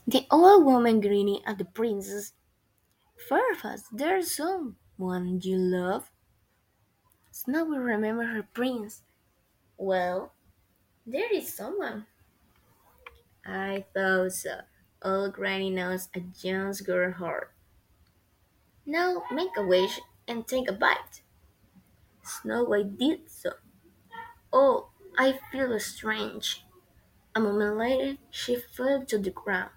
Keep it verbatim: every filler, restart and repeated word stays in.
The old woman grinning at the princess. Fairfax, there's someone you love? Snow will remember her prince. Well, there is someone. I thought so. Old Granny knows a young girl heart. Now make a wish and take a bite. Snow White did so. Oh, I feel strange. A moment later, she fell to the ground.